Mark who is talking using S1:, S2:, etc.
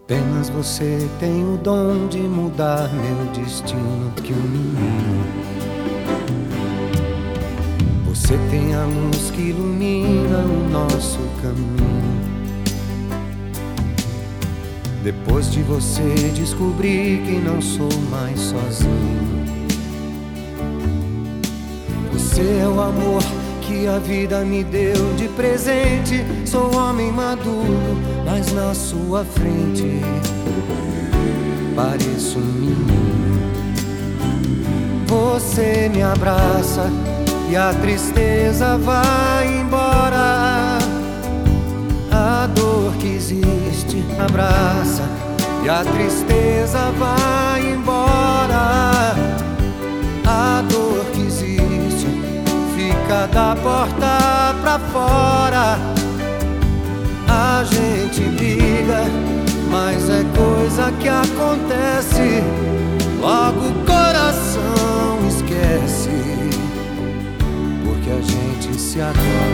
S1: Apenas você tem o dom de mudar meu destino, que um menino. Você tem a luz que ilumina o nosso caminho. Depois de você descobri que não sou mais sozinho. Você é o amor que a vida me deu de presente. Sou homem maduro, mas na sua frente pareço um menino. Você me abraça e a tristeza vai embora. A dor que existe me abraça e a tristeza vai embora. A dor que existe fica da porta pra fora. A gente briga, mas é coisa que acontece. Logo o coração esquece, porque a gente se adora.